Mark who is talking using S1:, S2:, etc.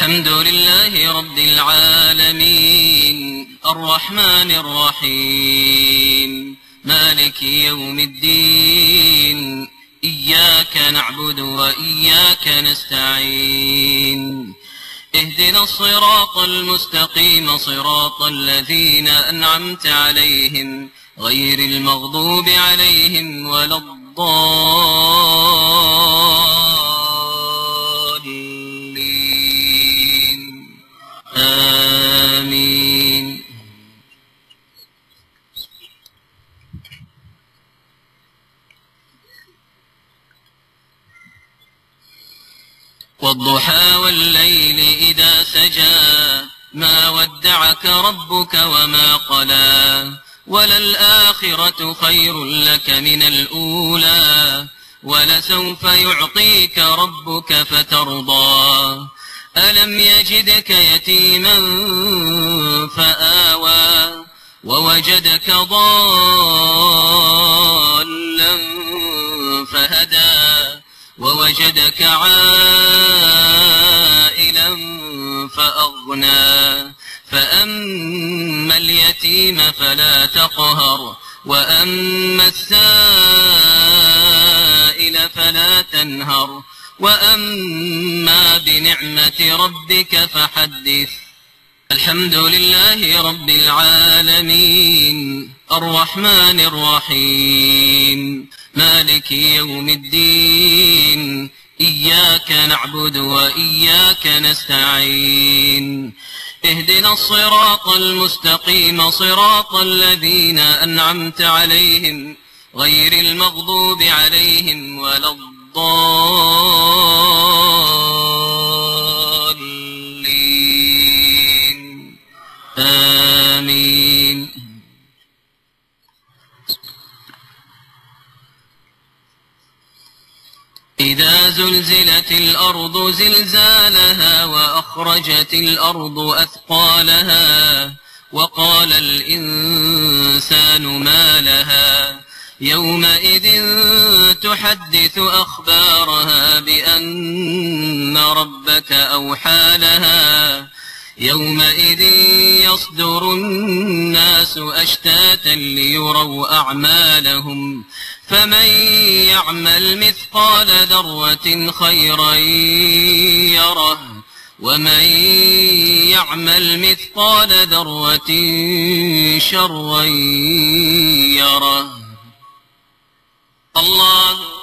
S1: الحمد لله رب العالمين الرحمن الرحيم مالك يوم الدين إياك نعبد وإياك نستعين اهدنا الصراط المستقيم صراط الذين أنعمت عليهم غير المغضوب عليهم ولا الضالين آمين. والضحى والليل إذا سجى ما ودعك ربك وما قلى وللآخرة خير لك من الأولى ولسوف يعطيك ربك فترضى ألم يجدك يتيما فآوى ووجدك ضالا فهدى ووجدك عائلا فأغنى فأما اليتيم فلا تقهر وأما السائل فلا تنهر وأما بنعمة ربك فحدث. الحمد لله رب العالمين الرحمن الرحيم مالك يوم الدين إياك نعبد وإياك نستعين اهدنا الصراط المستقيم صراط الذين أنعمت عليهم غير المغضوب عليهم ولا الضالين آمين. إذا زلزلت الأرض زلزالها وأخرجت الأرض أثقالها وقال الإنسان ما لها يومئذ تحدث أخبارها بأن ربك أوحى لها يومئذ يصدر الناس أشتاتا ليروا أعمالهم فمن يعمل مثقال ذرة خيرا يره ومن يعمل مثقال ذرة شرا يره. الله